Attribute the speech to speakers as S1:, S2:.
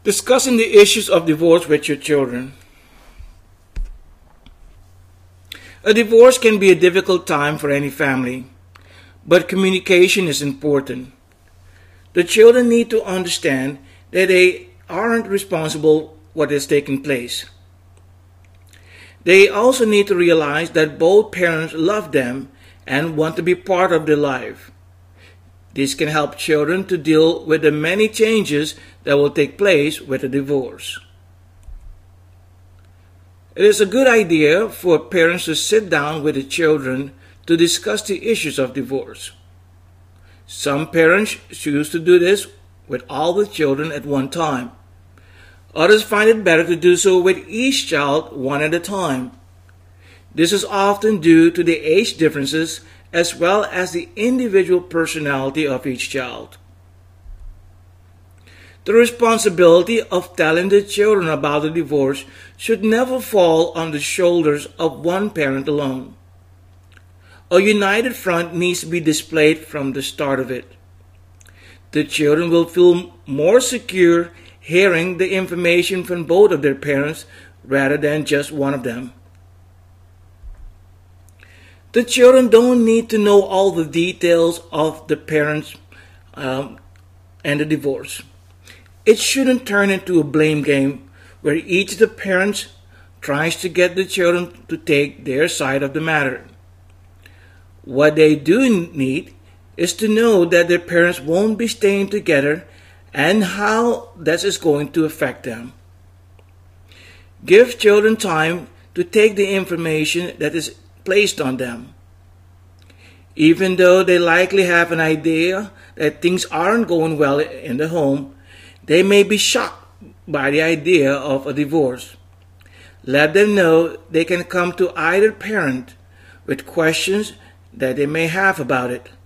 S1: Discussing the issues of divorce with your children. A divorce can be a difficult time for any family, but communication is important. The children need to understand that they aren't responsible for what is taking place. They also need to realize that both parents love them and want to be part of their life. This can help children to deal with the many changes that will take place with a divorce. It is a good idea for parents to sit down with the children to discuss the issues of divorce. Some parents choose to do this with all the children at one time. Others find it better to do so with each child one at a time. This is often due to the age differences as well as the individual personality of each child. The responsibility of telling the children about the divorce should never fall on the shoulders of one parent alone. A united front needs to be displayed from the start of it. The children will feel more secure hearing the information from both of their parents rather than just one of them. The children don't need to know all the details of the parents and the divorce. It shouldn't turn into a blame game where each of the parents tries to get the children to take their side of the matter. What they do need is to know that their parents won't be staying together and how this is going to affect them. Give children time to take the information that is placed on them. Even though they likely have an idea that things aren't going well in the home, they may be shocked by the idea of a divorce. Let them know they can come to either parent with questions that they may have about it.